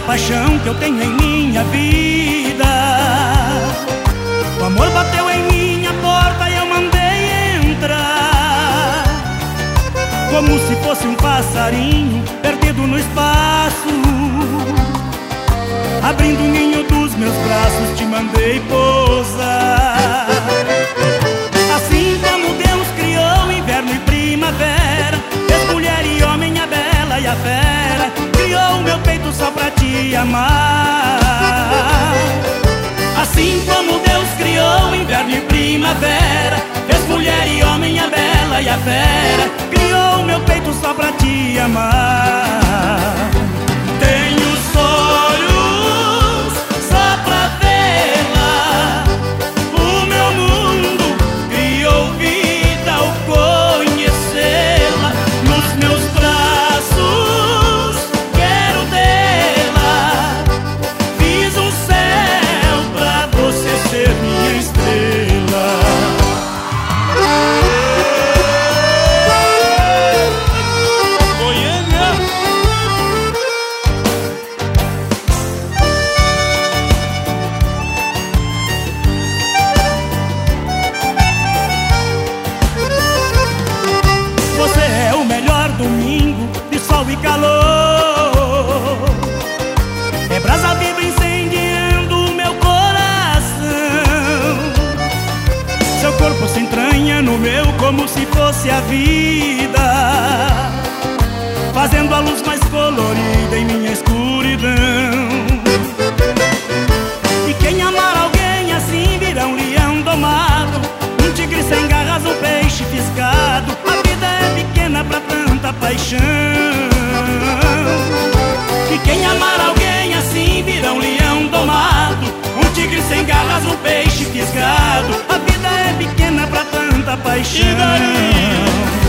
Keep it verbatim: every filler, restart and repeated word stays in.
paixão que eu tenho em minha vida. O amor bateu em minha porta e eu mandei entrar, como se fosse um passarinho perdido no espaço. Abrindo o ninho dos meus braços, te mandei pousar. Assim como Deus criou inverno e primavera, fez mulher e homem, a bela e a fera, criou o meu peito só pra te amar. Assim como Deus criou inverno e primavera, fez mulher e homem, a bela e a fera, criou o meu peito só pra te amar. Tenho sonhos só pra vê-la, o meu mundo criou vida ao conhecê-la. Nos meus braços quero tê-la, fiz um céu pra você ser minha estrela. Você é o melhor domingo de sol e calor, é brasa viva incendiando o meu coração. Seu corpo se entranha no meu como se fosse a vida, fazendo a luz mais colorida em minha escuridão. E quem amar alguém assim virá um leão domado, um tigre sem garras, um peixe fisgado. A vida é pequena pra tanta paixão. E quem amar alguém assim virá um leão domado, um tigre sem garras, um peixe fisgado. A vida é pequena pra tanta paixão.